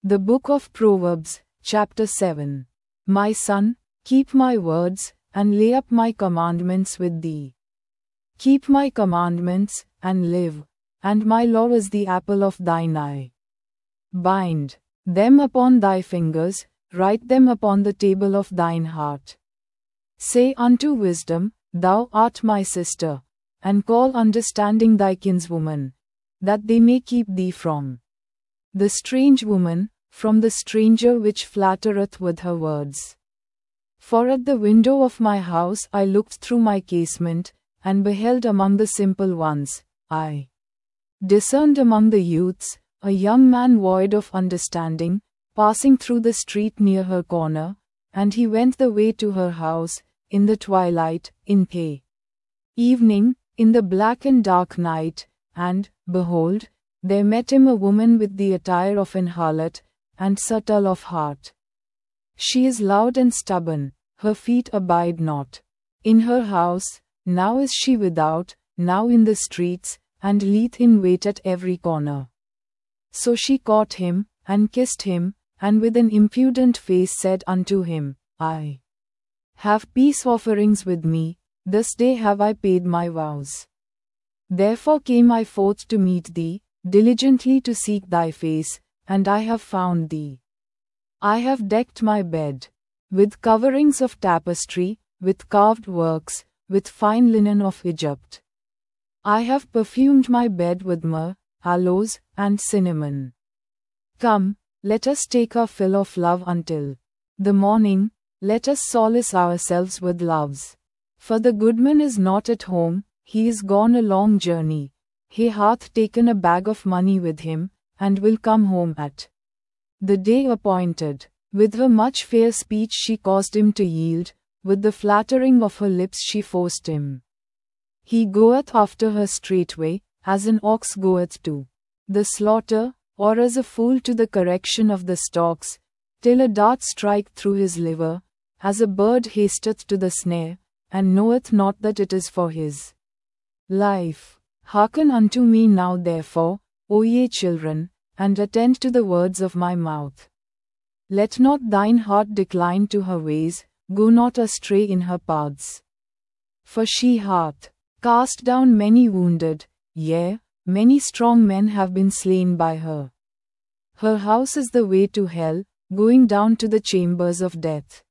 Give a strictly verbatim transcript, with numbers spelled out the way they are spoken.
The Book of Proverbs, chapter seven. My son, keep my words, and lay up my commandments with thee. Keep my commandments, and live, and my law is the apple of thine eye. Bind them upon thy fingers, write them upon the table of thine heart. Say unto wisdom, Thou art my sister, and call understanding thy kinswoman, that they may keep thee from the strange woman, from the stranger which flattereth with her words. For at the window of my house I looked through my casement, and beheld among the simple ones, I discerned among the youths, a young man void of understanding, passing through the street near her corner, and he went the way to her house, in the twilight, in the evening, in the black and dark night, and, behold, there met him a woman with the attire of an harlot, and subtle of heart. She is loud and stubborn, her feet abide not in her house, now is she without, now in the streets, and lieth in wait at every corner. So she caught him, and kissed him, and with an impudent face said unto him, I have peace offerings with me, this day have I paid my vows. Therefore came I forth to meet thee, diligently to seek thy face, and I have found thee. I have decked my bed with coverings of tapestry, with carved works, with fine linen of Egypt. I have perfumed my bed with myrrh, aloes, and cinnamon. Come, let us take our fill of love until the morning, let us solace ourselves with loves. For the goodman is not at home, he is gone a long journey. He hath taken a bag of money with him, and will come home at the day appointed. With her much fair speech she caused him to yield, with the flattering of her lips she forced him. He goeth after her straightway, as an ox goeth to the slaughter, or as a fool to the correction of the stocks, till a dart strike through his liver, as a bird hasteth to the snare, and knoweth not that it is for his life. Hearken unto me now therefore, O ye children, and attend to the words of my mouth. Let not thine heart decline to her ways, go not astray in her paths. For she hath cast down many wounded, yea, many strong men have been slain by her. Her house is the way to hell, going down to the chambers of death.